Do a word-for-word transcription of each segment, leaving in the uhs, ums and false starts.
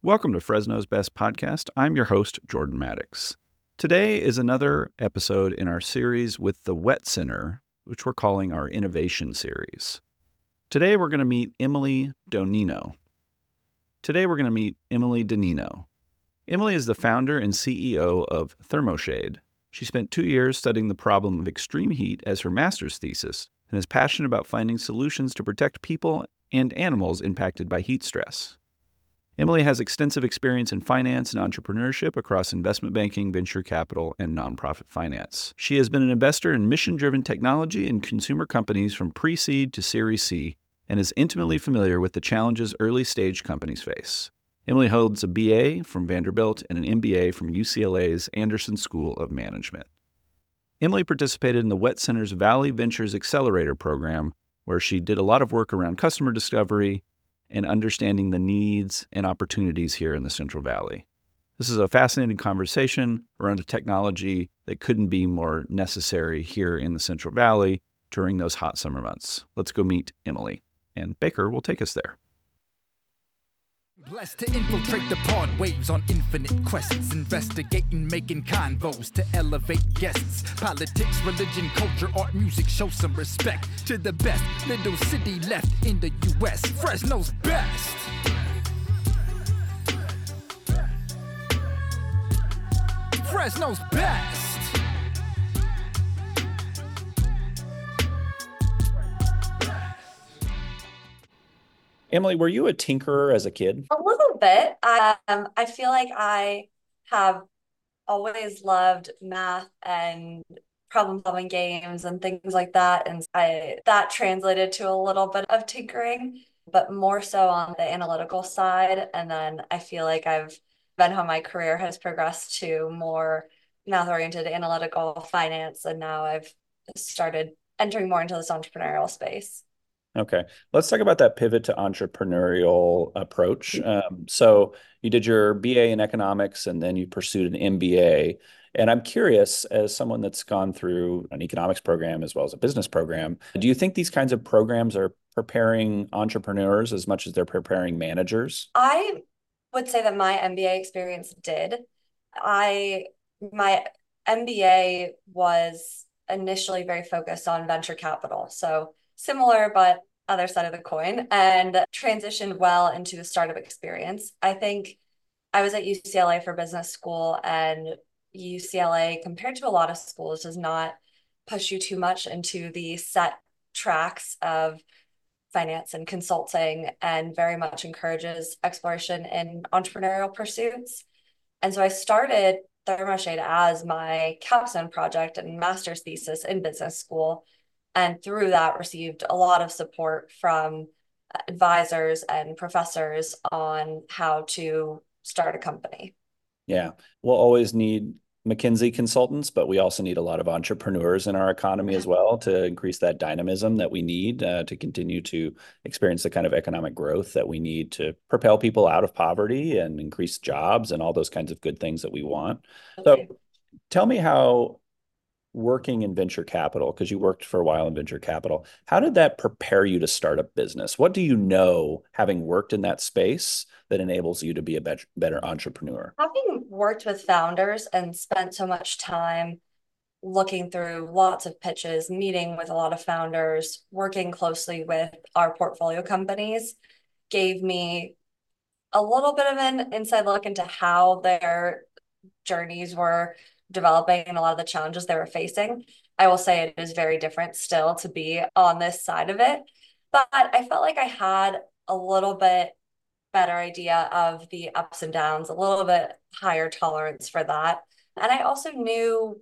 Welcome to Fresno's Best Podcast. I'm your host, Jordan Maddox. Today is another episode in our series with the Wet Center, which we're calling our Innovation Series. Today we're going to meet Emily Donino. Today we're going to meet Emily Donino. Emily is the founder and C E O of Thermoshade. She spent two years studying the problem of extreme heat as her master's thesis and is passionate about finding solutions to protect people and animals impacted by heat stress. Emily has extensive experience in finance and entrepreneurship across investment banking, venture capital, and nonprofit finance. She has been an investor in mission-driven technology and consumer companies from pre-seed to Series C and is intimately familiar with the challenges early-stage companies face. Emily holds a B A from Vanderbilt and an M B A from U C L A's Anderson School of Management. Emily participated in the Wet Center's Valley Ventures Accelerator program, where she did a lot of work around customer discovery and understanding the needs and opportunities here in the Central Valley. This is a fascinating conversation around a technology that couldn't be more necessary here in the Central Valley during those hot summer months. Let's go meet Emily, and Baker will take us there. Blessed to infiltrate the pod waves on infinite quests, investigating, making convos to elevate guests. Politics, religion, culture, art, music, show some respect to the best little city left in the U S Fresno's best. Fresno's best. Emily, were you a tinkerer as a kid? A little bit. Um, I feel like I have always loved math and problem-solving games and things like that. And I that translated to a little bit of tinkering, but more so on the analytical side. And then I feel like I've been how my career has progressed to more math-oriented analytical finance. And now I've started entering more into this entrepreneurial space. Okay, let's talk about that pivot to entrepreneurial approach. Um, so you did your B A in economics and then you pursued an M B A. And I'm curious, as someone that's gone through an economics program as well as a business program, do you think these kinds of programs are preparing entrepreneurs as much as they're preparing managers? I would say that my M B A experience did. I my M B A was initially very focused on venture capital. So similar, but other side of the coin, and transitioned well into the startup experience. I think I was at U C L A for business school, and U C L A, compared to a lot of schools, does not push you too much into the set tracks of finance and consulting, and very much encourages exploration in entrepreneurial pursuits. And so I started Thermoshade as my capstone project and master's thesis in business school. And through that, received a lot of support from advisors and professors on how to start a company. Yeah, we'll always need McKinsey consultants, but we also need a lot of entrepreneurs in our economy as well to increase that dynamism that we need uh, to continue to experience the kind of economic growth that we need to propel people out of poverty and increase jobs and all those kinds of good things that we want. Okay. So tell me how working in venture capital, because you worked for a while in venture capital, how did that prepare you to start a business? What do you know, having worked in that space, that enables you to be a better, better entrepreneur? Having worked with founders and spent so much time looking through lots of pitches, meeting with a lot of founders, working closely with our portfolio companies, gave me a little bit of an inside look into how their journeys were developing and a lot of the challenges they were facing. I will say it is very different still to be on this side of it, but I felt like I had a little bit better idea of the ups and downs, a little bit higher tolerance for that. And I also knew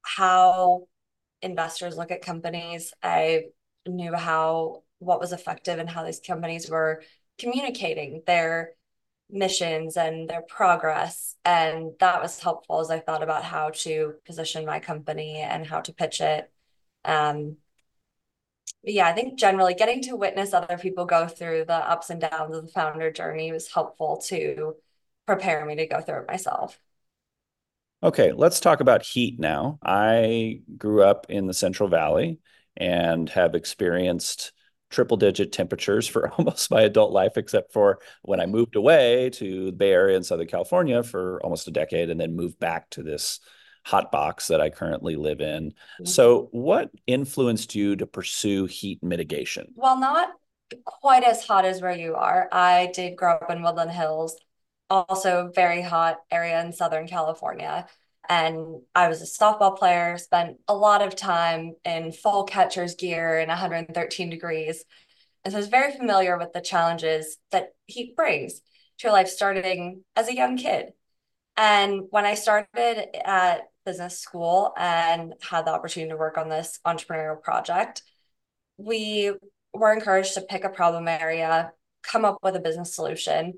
how investors look at companies. I knew how what was effective and how these companies were communicating their missions and their progress. And that was helpful as I thought about how to position my company and how to pitch it. Um, yeah, I think generally getting to witness other people go through the ups and downs of the founder journey was helpful to prepare me to go through it myself. Okay, let's talk about heat now. I grew up in the Central Valley and have experienced triple digit temperatures for almost my adult life, except for when I moved away to the Bay Area in Southern California for almost a decade and then moved back to this hot box that I currently live in. So, what influenced you to pursue heat mitigation? Well, not quite as hot as where you are. I did grow up in Woodland Hills, also very hot area in Southern California. And I was a softball player, spent a lot of time in full catcher's gear in one hundred thirteen degrees. And so I was very familiar with the challenges that heat brings to your life starting as a young kid. And when I started at business school and had the opportunity to work on this entrepreneurial project, we were encouraged to pick a problem area, come up with a business solution.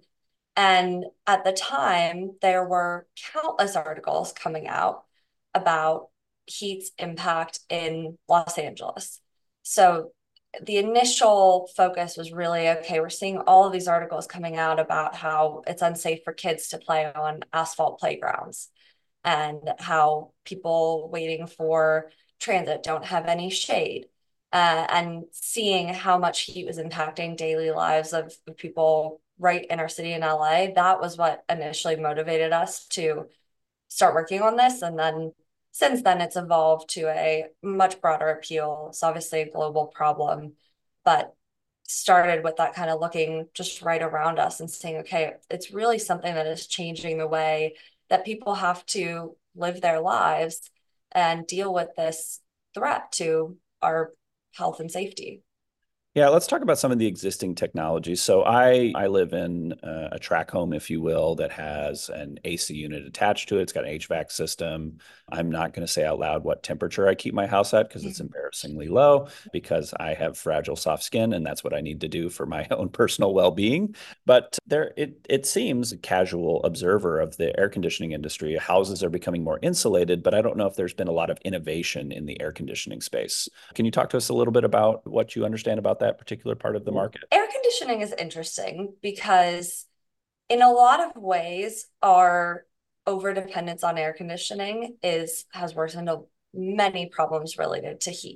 And at the time, there were countless articles coming out about heat's impact in Los Angeles. So the initial focus was really, okay, we're seeing all of these articles coming out about how it's unsafe for kids to play on asphalt playgrounds and how people waiting for transit don't have any shade. Uh, and seeing how much heat was impacting daily lives of, of people right in our city in L A, that was what initially motivated us to start working on this. And then since then, it's evolved to a much broader appeal. It's obviously a global problem, but started with that kind of looking just right around us and saying, okay, it's really something that is changing the way that people have to live their lives and deal with this threat to our health and safety. Yeah, let's talk about some of the existing technologies. So I I live in uh, a track home, if you will, that has an A C unit attached to it. It's got an H V A C system. I'm not going to say out loud what temperature I keep my house at because it's embarrassingly low because I have fragile soft skin and that's what I need to do for my own personal well-being. But there it it seems a casual observer of the air conditioning industry, houses are becoming more insulated, but I don't know if there's been a lot of innovation in the air conditioning space. Can you talk to us a little bit about what you understand about that particular part of the market? Air conditioning is interesting because in a lot of ways, our overdependence on air conditioning is has worsened many problems related to heat.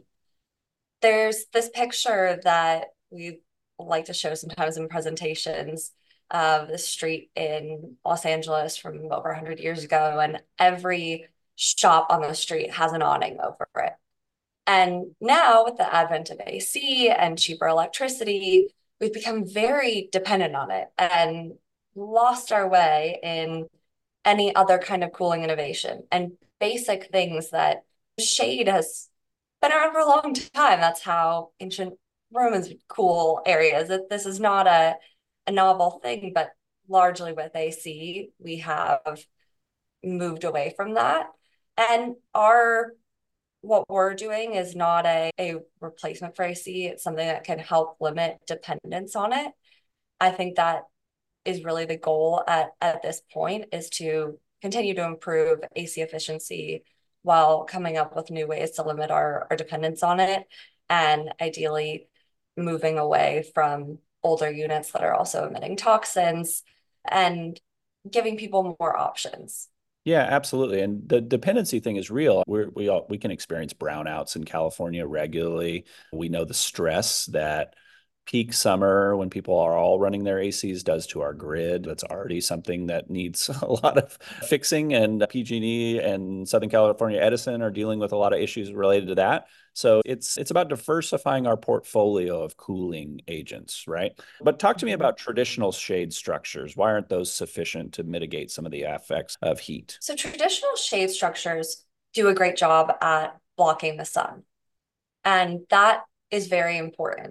There's this picture that we like to show sometimes in presentations of the street in Los Angeles from over one hundred years ago, and every shop on the street has an awning over it. And now, with the advent of A C and cheaper electricity, we've become very dependent on it and lost our way in any other kind of cooling innovation and basic things that shade has been around for a long time. That's how ancient Romans would cool areas. That this is not a, a novel thing, but largely with A C, we have moved away from that. And our what we're doing is not a, a replacement for A C. It's something that can help limit dependence on it. I think that is really the goal at, at this point, is to continue to improve A C efficiency while coming up with new ways to limit our, our dependence on it, and ideally moving away from older units that are also emitting toxins and giving people more options. Yeah, absolutely. And the dependency thing is real. We're, we all, we can experience brownouts in California regularly. We know the stress that peak summer when people are all running their A Cs does to our grid. That's already something that needs a lot of fixing, and P G and E and Southern California Edison are dealing with a lot of issues related to that. So it's it's about diversifying our portfolio of cooling agents, right? But talk to me about traditional shade structures. Why aren't those sufficient to mitigate some of the effects of heat? So traditional shade structures do a great job at blocking the sun, and that is very important.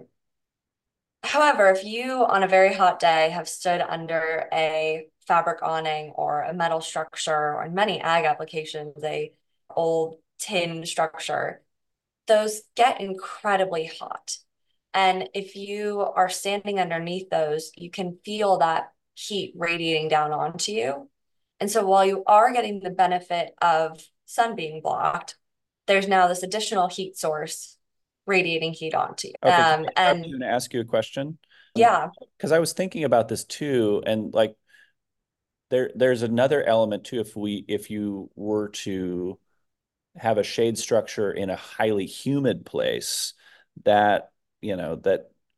However, if you on a very hot day have stood under a fabric awning or a metal structure, or in many ag applications, a old tin structure, those get incredibly hot. And if you are standing underneath those, you can feel that heat radiating down onto you. And so while you are getting the benefit of sun being blocked, there's now this additional heat source radiating heat onto you. Okay, can Um, I interrupt and you and ask you a question? yeah, Because I was thinking about this too, and like there there's another element too. If we if you were to have a shade structure in a highly humid place, that you know that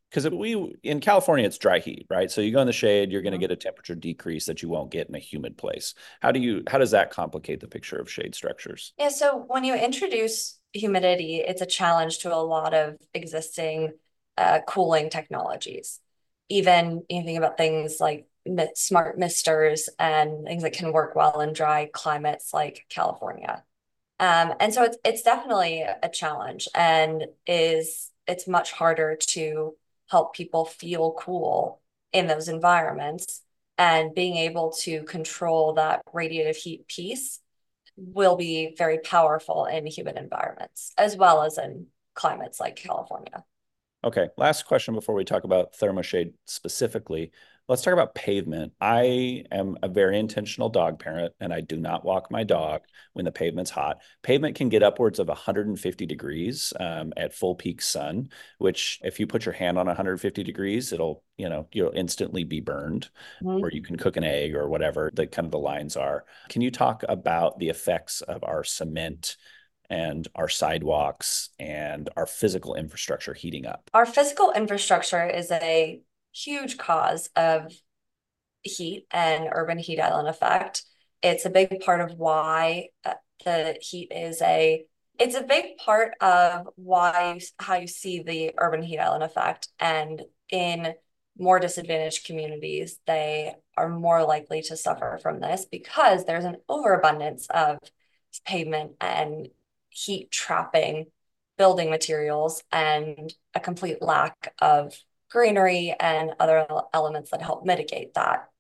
Because we in California, it's dry heat, right? So you go in the shade, you're going to Mhm. get a temperature decrease that you won't get in a humid place. How do you, how does that complicate the picture of shade structures? Yeah, so when you introduce humidity, it's a challenge to a lot of existing uh, cooling technologies. Even you think about things like mi- smart misters and things that can work well in dry climates like California. Um, and so it's it's definitely a challenge and is it's much harder to help people feel cool in those environments. And being able to control that radiative heat piece will be very powerful in humid environments as well as in climates like California. Okay, last question before we talk about ThermoShade specifically. Let's talk about pavement. I am a very intentional dog parent, and I do not walk my dog when the pavement's hot. Pavement can get upwards of one hundred fifty degrees um, at full peak sun, which if you put your hand on one hundred fifty degrees, it'll, you know, you'll instantly be burned, or you can cook an egg or whatever the kind of the lines are. Can you talk about the effects of our cement and our sidewalks and our physical infrastructure heating up? Our physical infrastructure is a huge cause of heat and urban heat island effect. It's a big part of why uh, the heat is a it's a big part of why you, how you see the urban heat island effect. And in more disadvantaged communities, they are more likely to suffer from this because there's an overabundance of pavement and heat trapping building materials and a complete lack of greenery and other elements that help mitigate that.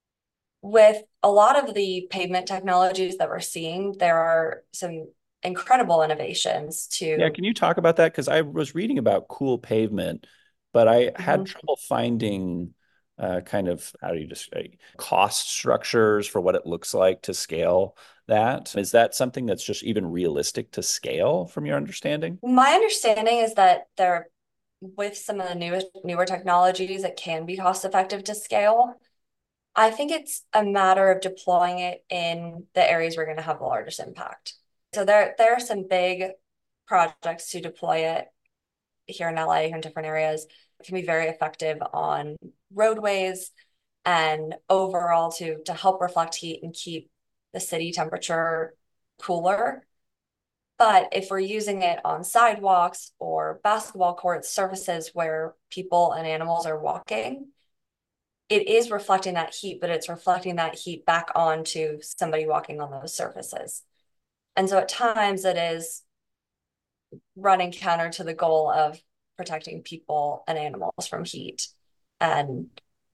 With a lot of the pavement technologies that we're seeing, there are some incredible innovations Yeah, to can you talk about that? Because I was reading about cool pavement, but I had Mhm. trouble finding uh, kind of how do you just uh, cost structures for what it looks like to scale that. Is that something that's just even realistic to scale from your understanding? My understanding is that there, with some of the newer newer technologies, it can be cost effective to scale. I think it's a matter of deploying it in the areas we're going to have the largest impact. So there, there are some big projects to deploy it here in L A and different areas. It can be very effective on roadways and overall to to help reflect heat and keep the city temperature cooler. But if we're using it on sidewalks or basketball courts, surfaces where people and animals are walking, it is reflecting that heat, but it's reflecting that heat back onto somebody walking on those surfaces. And so at times it is running counter to the goal of protecting people and animals from heat. And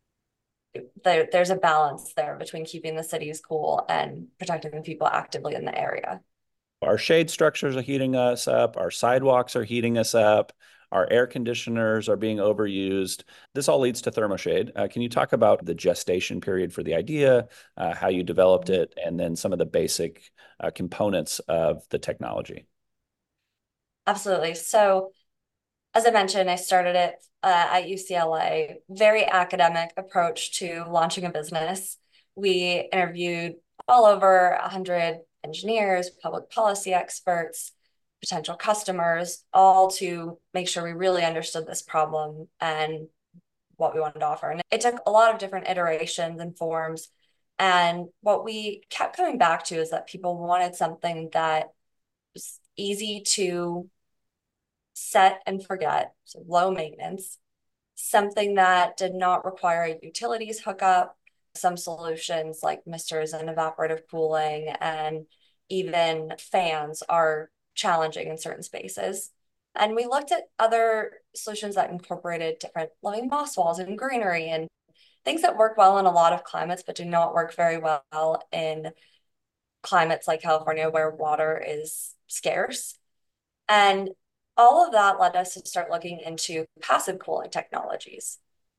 there, there's a balance there between keeping the cities cool and protecting the people actively in the area. Our shade structures are heating us up, our sidewalks are heating us up, our air conditioners are being overused. This all leads to ThermoShade. Uh, can you talk about the gestation period for the idea, uh, how you developed it, and then some of the basic uh, components of the technology? Absolutely. So, as I mentioned, I started it uh, at U C L A, very academic approach to launching a business. We interviewed all over one hundred engineers, public policy experts, potential customers, all to make sure we really understood this problem and what we wanted to offer. And it took a lot of different iterations and forms. And what we kept coming back to is that people wanted something that was easy to set and forget, so low maintenance, something that did not require a utilities hookup. Some solutions like misters and evaporative cooling and even fans are challenging in certain spaces. And we looked at other solutions that incorporated different living moss walls and greenery and things that work well in a lot of climates, but do not work very well in climates like California where water is scarce. And all of that led us to start looking into passive cooling technologies,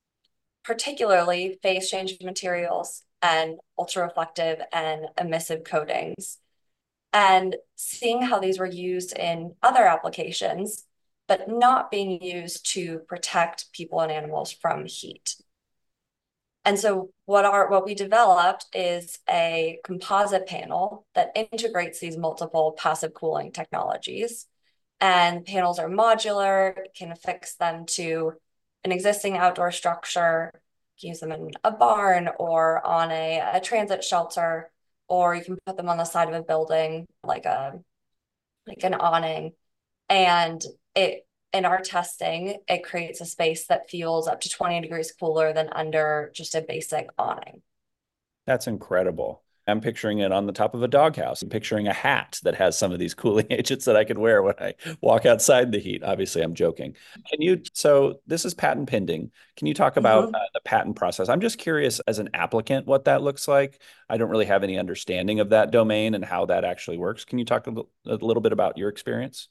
particularly phase change materials and ultra reflective and emissive coatings, and seeing how these were used in other applications, but not being used to protect people and animals from heat. And so what are what we developed is a composite panel that integrates these multiple passive cooling technologies. And panels are modular, can affix them to an existing outdoor structure, use them in a barn or on a, a transit shelter, or you can put them on the side of a building like a like an awning. And it in our testing, it creates a space that feels up to twenty degrees cooler than under just a basic awning. That's incredible. I'm picturing it on the top of a doghouse. I'm picturing a hat that has some of these cooling agents that I could wear when I walk outside the heat. Obviously, I'm joking. Can you, so this is patent pending. Can you talk about uh, Mm-hmm. the patent process? I'm just curious as an applicant what that looks like. I don't really have any understanding of that domain and how that actually works. Can you talk a, l- a little bit about your experience?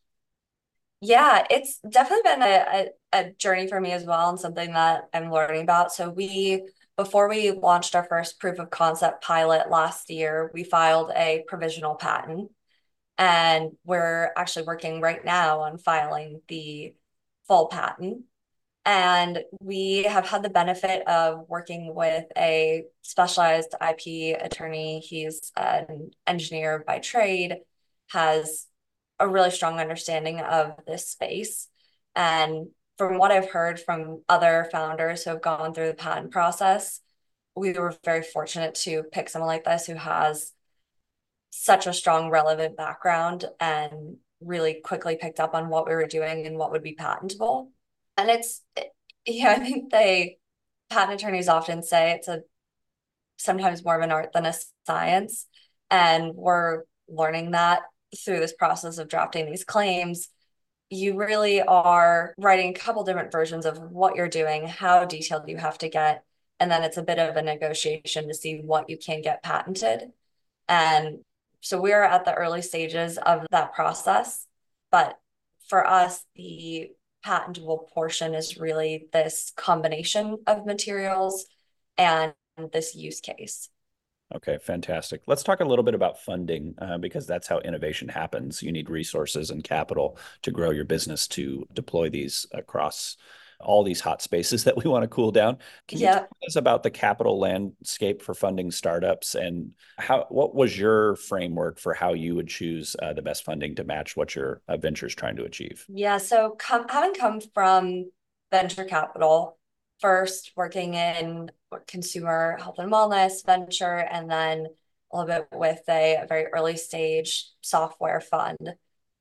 Yeah, it's definitely been a, a, a journey for me as well, and something that I'm learning about. So we, before we launched our first proof of concept pilot last year, we filed a provisional patent, and we're actually working right now on filing the full patent. And we have had the benefit of working with a specialized I P attorney. He's an engineer by trade, has a really strong understanding of this space. And from what I've heard from other founders who have gone through the patent process, we were very fortunate to pick someone like this who has such a strong, relevant background and really quickly picked up on what we were doing and what would be patentable. And it's, yeah, I think they, patent attorneys often say it's a sometimes more of an art than a science. And we're learning that through this process of drafting these claims. You really are writing a couple different versions of what you're doing, how detailed you have to get. And then it's a bit of a negotiation to see what you can get patented. And so we're at the early stages of that process. But for us, the patentable portion is really this combination of materials and this use case. Okay, fantastic. Let's talk a little bit about funding uh, because that's how innovation happens. You need resources and capital to grow your business to deploy these across all these hot spaces that we want to cool down. Can you talk Yeah. to us about the capital landscape for funding startups and how what was your framework for how you would choose uh, the best funding to match what your uh, venture is trying to achieve? Yeah. So come, having come from venture capital, first working in consumer health and wellness venture, and then a little bit with a, a very early stage software fund.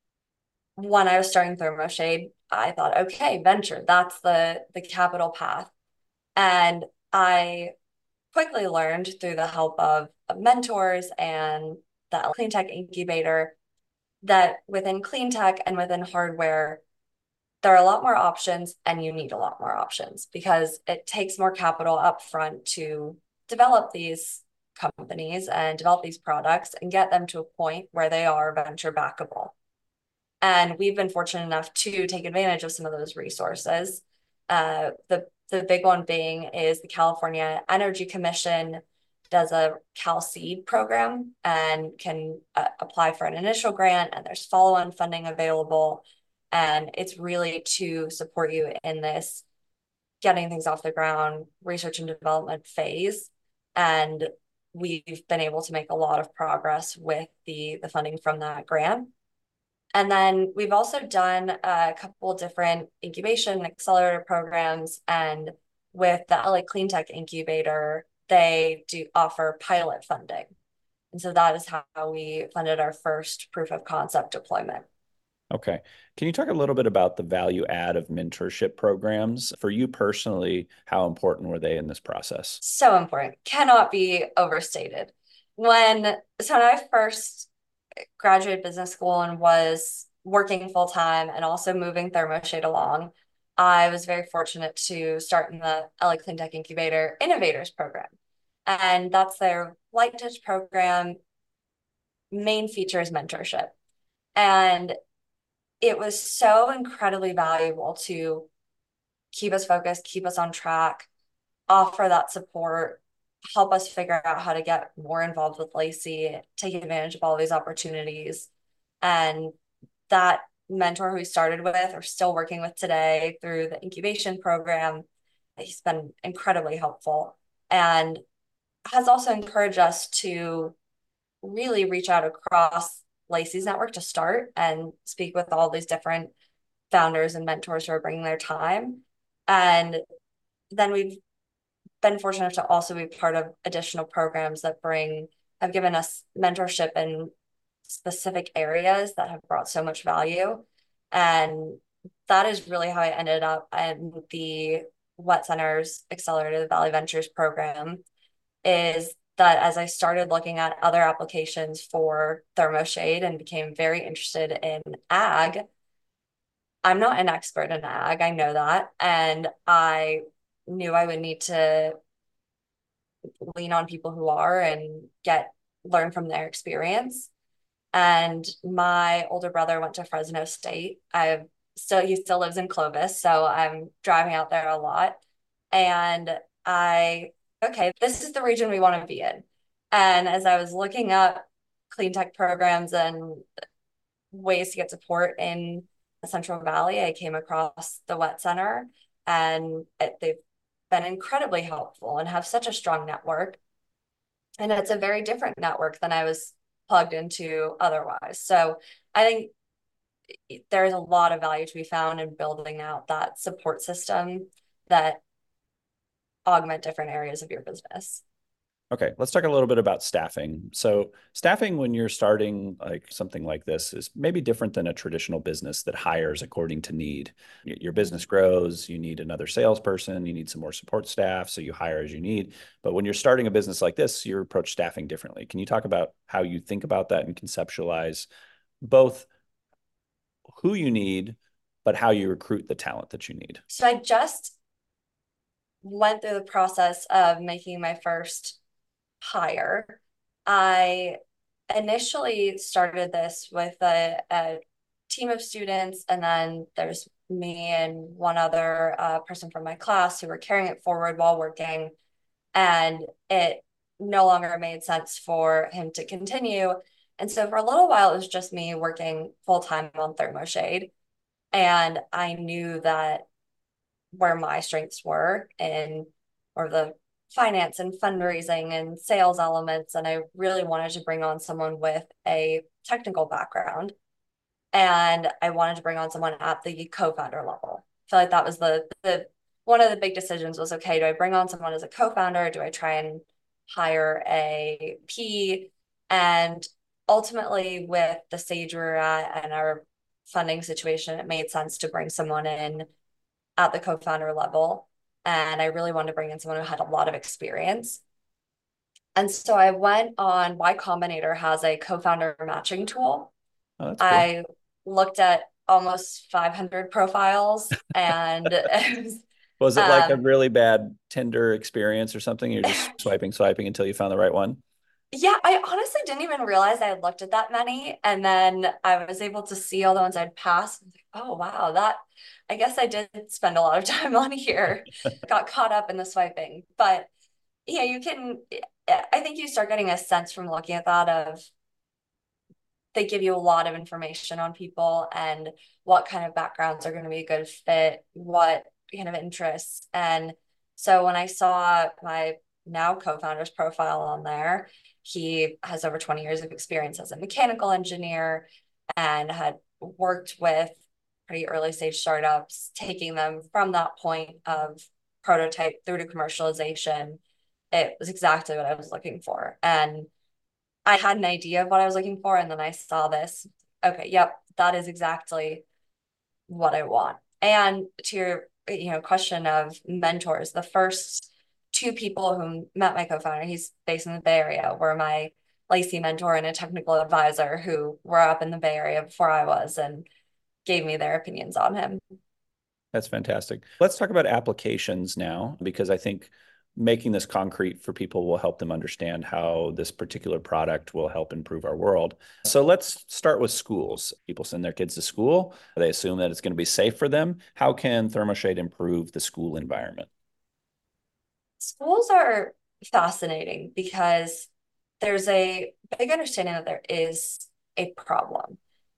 When I was starting ThermoShade, I thought, okay, venture, that's the the capital path. And I quickly learned through the help of, of mentors and the Clean Tech Incubator that within clean tech and within hardware, there are a lot more options and you need a lot more options because it takes more capital upfront to develop these companies and develop these products and get them to a point where they are venture backable. And we've been fortunate enough to take advantage of some of those resources. Uh, the the big one being is the California Energy Commission does a Cal Seed program and can uh, apply for an initial grant, and there's follow-on funding available. And it's really to support you in this getting things off the ground, research and development phase. And we've been able to make a lot of progress with the, the funding from that grant. And then we've also done a couple of different incubation and accelerator programs. And with the L A Clean Tech Incubator, they do offer pilot funding. And so that is how we funded our first proof of concept deployment. Okay. Can you talk a little bit about the value add of mentorship programs? For you personally, how important were they in this process? So important, cannot be overstated. When so when I first graduated business school and was working full time and also moving ThermoShade along, I was very fortunate to start in the L A Clean Tech Incubator Innovators Program. And that's their light touch program. Main feature is mentorship. And it was so incredibly valuable to keep us focused, keep us on track, offer that support, help us figure out how to get more involved with Lacey, take advantage of all these opportunities. And that mentor who we started with or still working with today through the incubation program, he's been incredibly helpful and has also encouraged us to really reach out across Lacey's network to start and speak with all these different founders and mentors who are bringing their time And then we've been fortunate to also be part of additional programs that bring, have given us mentorship in specific areas that have brought so much value. And that is really how I ended up in the Wet Center's Accelerated Valley Ventures program, is that as I started looking at other applications for ThermoShade and became very interested in ag, I'm not an expert in ag, I know that. And I knew I would need to lean on people who are and get learn from their experience. And my older brother went to Fresno State. I still he still lives in Clovis, so I'm driving out there a lot. And I okay, this is the region we want to be in. And as I was looking up clean tech programs and ways to get support in the Central Valley, I came across the Wet Center, and it, they've been incredibly helpful and have such a strong network. And it's a very different network than I was plugged into otherwise. So I think there's a lot of value to be found in building out that support system that augment different areas of your business. Okay, let's talk a little bit about staffing. So staffing when you're starting like something like this is maybe different than a traditional business that hires according to need. Your business grows, you need another salesperson, you need some more support staff, so you hire as you need. But when you're starting a business like this, you approach staffing differently. Can you talk about how you think about that and conceptualize both who you need, but how you recruit the talent that you need? So I just went through the process of making my first hire. I initially started this with a, a team of students, and then there's me and one other uh, person from my class who were carrying it forward while working. And it no longer made sense for him to continue. And so for a little while, it was just me working full time on ThermoShade. And I knew that where my strengths were in or the finance and fundraising and sales elements. And I really wanted to bring on someone with a technical background. And I wanted to bring on someone at the co-founder level. I feel like that was the, the one of the big decisions was, okay, do I bring on someone as a co-founder? Do I try and hire a P? And ultimately with the stage we're at and our funding situation, it made sense to bring someone in at the co-founder level. And I really wanted to bring in someone who had a lot of experience. And so I went on, Y Combinator has a co-founder matching tool. Oh, that's cool. I looked at almost five hundred profiles, and it was, Was it like a um, really bad Tinder experience or something? You're just swiping, swiping until you found the right one? yeah, I honestly didn't even realize I had looked at that many. And then I was able to see all the ones I'd passed. I was like, oh, wow, that, I guess I did spend a lot of time on here. Got caught up in the swiping. But yeah, you can, I think you start getting a sense from looking at that of they give you a lot of information on people and what kind of backgrounds are going to be a good fit, what kind of interests. And so when I saw my now co-founder's profile on there, he has over twenty years of experience as a mechanical engineer and had worked with pretty early stage startups, taking them from that point of prototype through to commercialization. It was exactly what I was looking for. And I had an idea of what I was looking for, and then I saw this. Okay, yep, that is exactly what I want. And to your, you know, question of mentors, the first two people who met my co-founder, he's based in the Bay Area, were my Lacey mentor and a technical advisor who were up in the Bay Area before I was and gave me their opinions on him. That's fantastic. Let's talk about applications now, because I think making this concrete for people will help them understand how this particular product will help improve our world. So let's start with schools. People send their kids to school. They assume that it's going to be safe for them. How can ThermoShade improve the school environment? Schools are fascinating because there's a big understanding that there is a problem.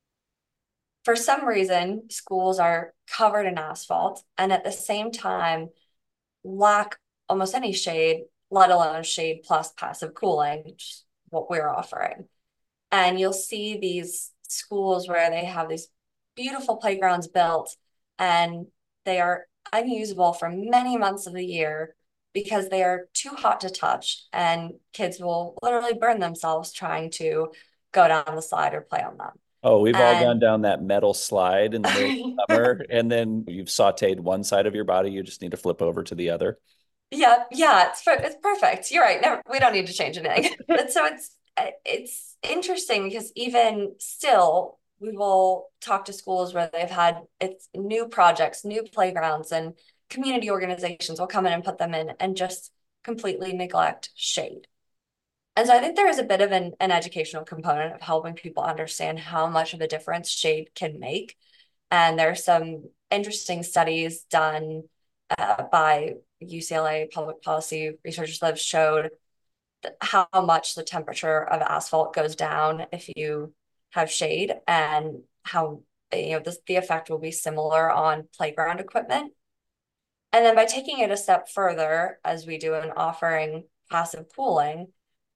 For some reason, schools are covered in asphalt and at the same time lack almost any shade, let alone shade plus passive cooling, which is what we're offering. And you'll see these schools where they have these beautiful playgrounds built and they are unusable for many months of the year because they are too hot to touch, and kids will literally burn themselves trying to go down the slide or play on them. Oh, we've all gone And down that metal slide in the middle of summer, and then you've sauteed one side of your body. You just need to flip over to the other. yeah, yeah, it's it's perfect. You're right. Never, we don't need to change anything. But so it's it's interesting because even still, we will talk to schools where they've had it's new projects, new playgrounds, and community organizations will come in and put them in and just completely neglect shade. And so I think there is a bit of an, an educational component of helping people understand how much of a difference shade can make. And there are some interesting studies done uh, by U C L A public policy researchers that have showed how much the temperature of asphalt goes down if you have shade, and how, you know, this, the effect will be similar on playground equipment. And then by taking it a step further, as we do in offering passive cooling,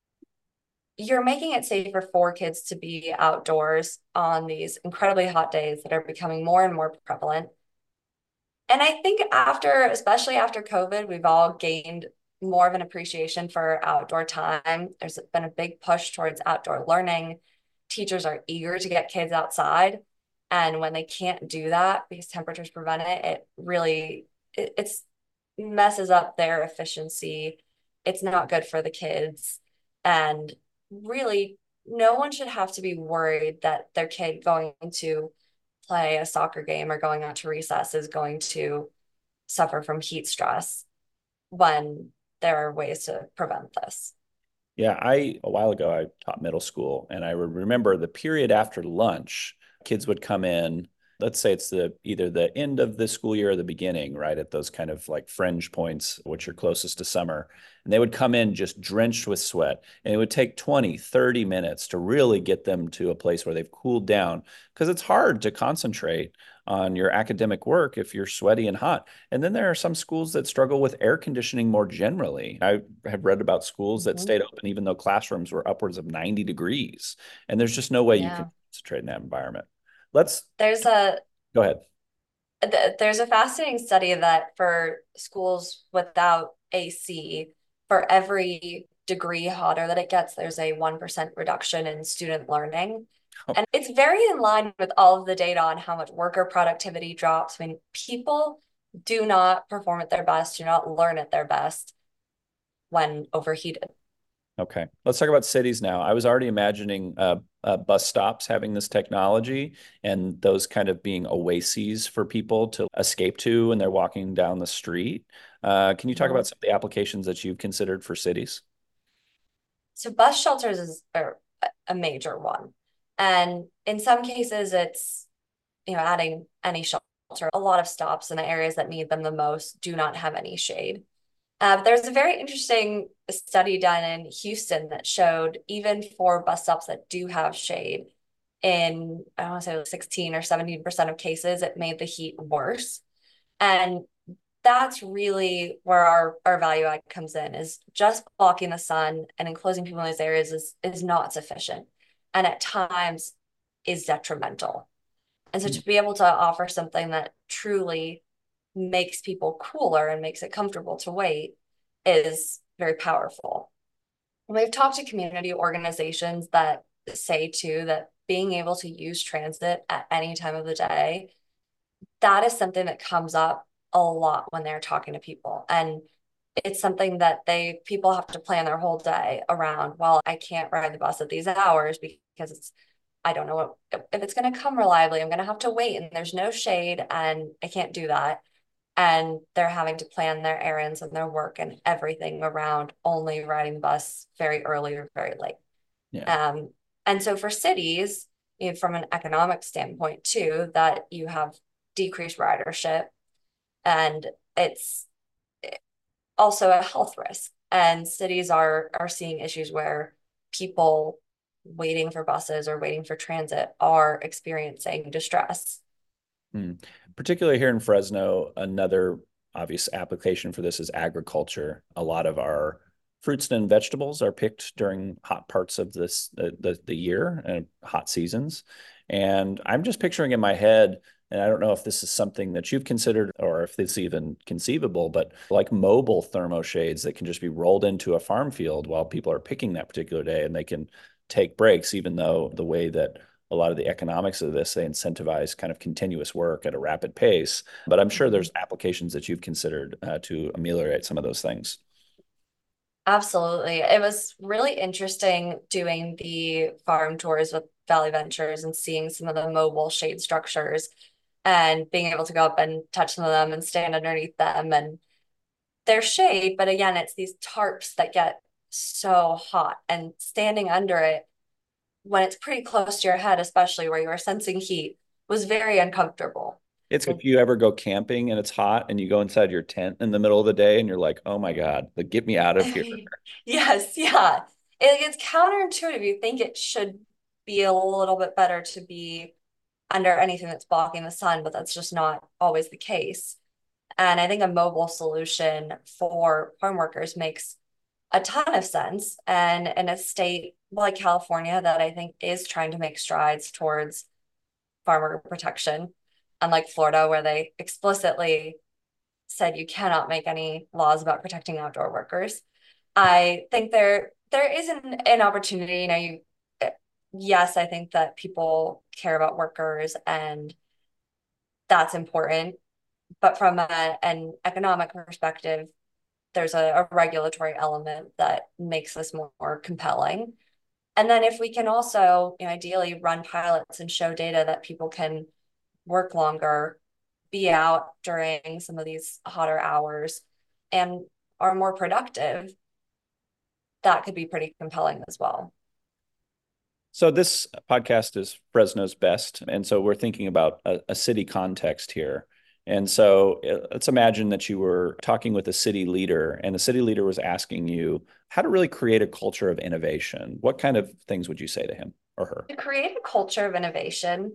you're making it safer for kids to be outdoors on these incredibly hot days that are becoming more and more prevalent. And I think after, especially after COVID, we've all gained more of an appreciation for outdoor time. There's been a big push towards outdoor learning. Teachers are eager to get kids outside. And when they can't do that because temperatures prevent it, it really, it it's messes up their efficiency. It's not good for the kids. And really, no one should have to be worried that their kid going to play a soccer game or going out to recess is going to suffer from heat stress when there are ways to prevent this. Yeah, I a while ago I taught middle school, and I remember the period after lunch, kids would come in. Let's say it's the either the end of the school year or the beginning, right? At those kind of like fringe points, which are closest to summer. And they would come in just drenched with sweat. And it would take twenty, thirty minutes to really get them to a place where they've cooled down, because it's hard to concentrate on your academic work if you're sweaty and hot. And then there are some schools that struggle with air conditioning more generally. I have read about schools that Mhm. stayed open even though classrooms were upwards of ninety degrees. And there's just no way you can Yeah. concentrate in that environment. Let's There's a go ahead. there's a fascinating study that for schools without A C, for every degree hotter that it gets, there's a one percent reduction in student learning. Oh, And it's very in line with all of the data on how much worker productivity drops. I mean, people do not perform at their best, do not learn at their best when overheated. okay. Let's talk about cities now. I was already imagining uh, uh, bus stops having this technology and those kind of being oases for people to escape to when they're walking down the street. Uh, can you talk about Mhm. some of the applications that you've considered for cities? So bus shelters is a, a major one. And in some cases, it's, you know, adding any shelter. A lot of stops in the areas that need them the most do not have any shade. Uh, there's a very interesting study done in Houston that showed even for bus stops that do have shade, in I don't want to say like sixteen or seventeen percent of cases, it made the heat worse. And that's really where our, our value add comes in, is just blocking the sun and enclosing people in those areas is, is not sufficient. And at times is detrimental. And so to be able to offer something that truly makes people cooler and makes it comfortable to wait is very powerful. We've talked to community organizations that say too that being able to use transit at any time of the day, that is something that comes up a lot when they're talking to people. And it's something that they people have to plan their whole day around. Well, I can't ride the bus at these hours because it's I don't know what, if it's going to come reliably. I'm going to have to wait, and there's no shade, and I can't do that. And they're having to plan their errands and their work and everything around only riding the bus very early or very late. Yeah. Um, and so for cities, you know, from an economic standpoint too, that you have decreased ridership, and it's also a health risk. And cities are are seeing issues where people waiting for buses or waiting for transit are experiencing distress. Hmm. Particularly here in Fresno, another obvious application for this is agriculture. A lot of our fruits and vegetables are picked during hot parts of this the the, the year and hot seasons. And I'm just picturing in my head And I don't know if this is something that you've considered or if it's even conceivable, but like mobile thermoshades that can just be rolled into a farm field while people are picking that particular day, and they can take breaks, even though the way that a lot of the economics of this, they incentivize kind of continuous work at a rapid pace. But I'm sure there's applications that you've considered uh, to ameliorate some of those things. Absolutely. It was really interesting doing the farm tours with Valley Ventures and seeing some of the mobile shade structures and being able to go up and touch some of them and stand underneath them. And they're shade, but again, it's these tarps that get so hot, and standing under it when it's pretty close to your head, especially where you are sensing heat, was very uncomfortable. It's if you ever go camping and it's hot and you go inside your tent in the middle of the day and you're like, oh my God, like, get me out of here. Yes, yeah. It, it's counterintuitive. You think it should be a little bit better to be under anything that's blocking the sun, but that's just not always the case. And I think a mobile solution for farm workers makes a ton of sense. And in a state like California that I think is trying to make strides towards farm worker protection, unlike Florida, where they explicitly said you cannot make any laws about protecting outdoor workers. I think there there is an, an opportunity. You know, you yes, I think that people care about workers and that's important. But from a, an economic perspective, there's a, a regulatory element that makes this more, more compelling. And then if we can also, you know, ideally run pilots and show data that people can work longer, be out during some of these hotter hours, and are more productive, that could be pretty compelling as well. So this podcast is Fresno's Best. And so we're thinking about a, a city context here. And so uh, let's imagine that you were talking with a city leader, and the city leader was asking you how to really create a culture of innovation. What kind of things would you say to him or her? To create a culture of innovation,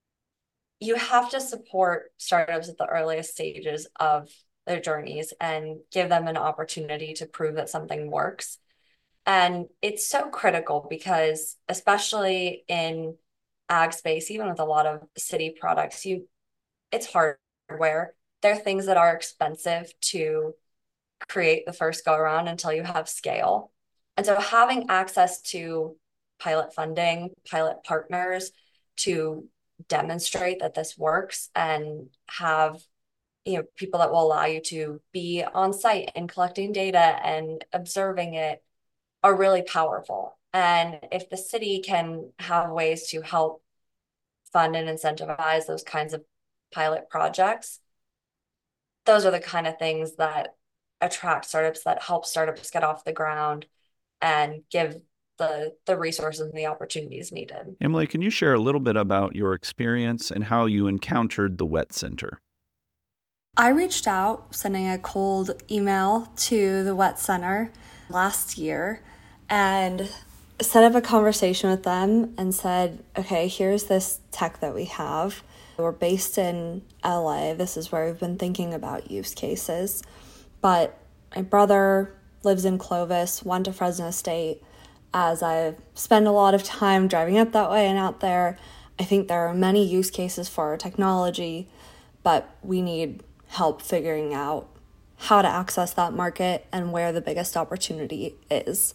you have to support startups at the earliest stages of their journeys and give them an opportunity to prove that something works. And it's so critical because, especially in ag space, even with a lot of city products, you it's hardware. There are things that are expensive to create the first go around until you have scale. And so having access to pilot funding, pilot partners to demonstrate that this works, and have, you know, people that will allow you to be on site and collecting data and observing it are really powerful. And if the city can have ways to help fund and incentivize those kinds of pilot projects, those are the kind of things that attract startups, that help startups get off the ground and give the the resources and the opportunities needed. Emily, can you share a little bit about your experience and how you encountered the Wet Center? I reached out, sending a cold email to the Wet Center last year, and set up a conversation with them and said, okay, here's this tech that we have. We're based in L A. This is where we've been thinking about use cases. But my brother lives in Clovis, went to Fresno State. As I spend a lot of time driving up that way and out there, I think there are many use cases for our technology, but we need help figuring out how to access that market and where the biggest opportunity is.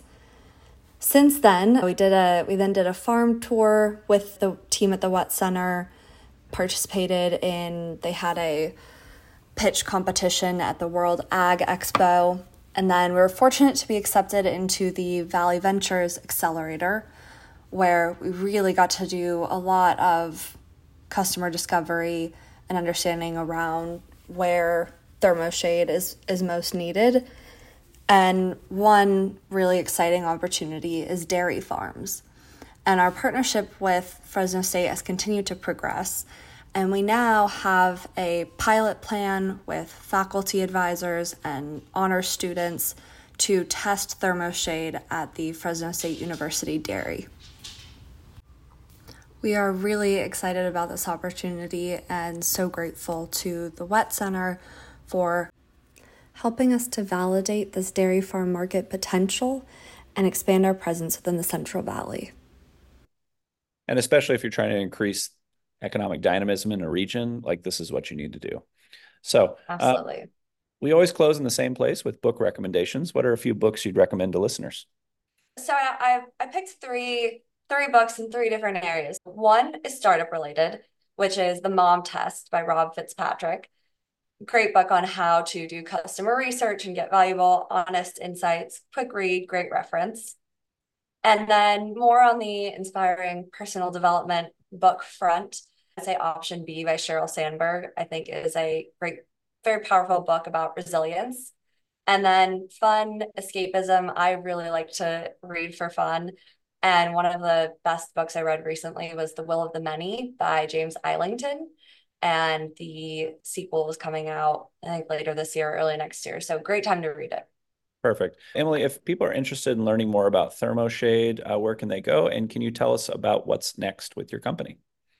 Since then, we did a we then did a farm tour with the team at the Wet Center, participated in, they had a pitch competition at the World Ag Expo, and then we were fortunate to be accepted into the Valley Ventures Accelerator, where we really got to do a lot of customer discovery and understanding around where ThermoShade is, is most needed. And one really exciting opportunity is dairy farms. And our partnership with Fresno State has continued to progress. And we now have a pilot plan with faculty advisors and honor students to test ThermoShade at the Fresno State University Dairy. We are really excited about this opportunity and so grateful to the Wet Center for helping us to validate this dairy farm market potential and expand our presence within the Central Valley. And especially if you're trying to increase economic dynamism in a region, like this is what you need to do. So Absolutely. Uh, we always close in the same place with book recommendations. What are a few books you'd recommend to listeners? So I, I, I picked three, three books in three different areas. One is startup related, which is The Mom Test by Rob Fitzpatrick. Great book on how to do customer research and get valuable, honest insights. Quick read, great reference. And then more on the inspiring personal development book front, I'd say Option B by Sheryl Sandberg, I think is a great, very powerful book about resilience. And then fun escapism, I really like to read for fun. And one of the best books I read recently was The Will of the Many by James Islington. And the sequel is coming out, I think, later this year, early next year. So great time to read it. Perfect. Emily, if people are interested in learning more about ThermoShade, uh, where can they go? And can you tell us about what's next with your company?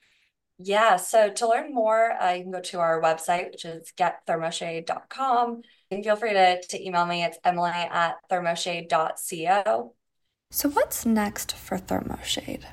Yeah, so to learn more, uh, you can go to our website, which is get thermoshade dot com. And feel free to, to email me. It's Emily at thermoshade dot co. So what's next for ThermoShade?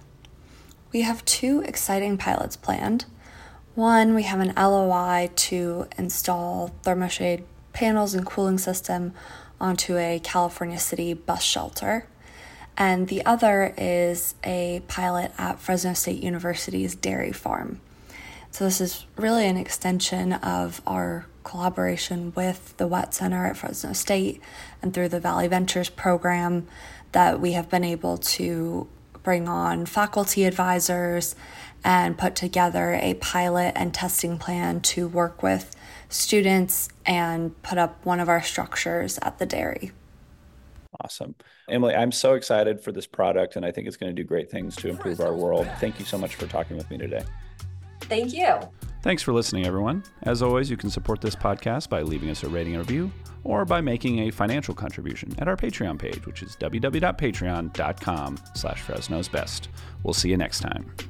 We have two exciting pilots planned. One, we have an L O I to install ThermoShade panels and cooling system onto a California City bus shelter. And the other is a pilot at Fresno State University's dairy farm. So this is really an extension of our collaboration with the Wet Center at Fresno State and through the Valley Ventures program that we have been able to bring on faculty advisors and put together a pilot and testing plan to work with students and put up one of our structures at the dairy. Awesome. Emily, I'm so excited for this product, and I think it's going to do great things to improve our world. Thank you so much for talking with me today. Thank you. Thanks for listening, everyone. As always, you can support this podcast by leaving us a rating and review or by making a financial contribution at our Patreon page, which is w w w dot patreon dot com slash Fresno's Best. We'll see you next time.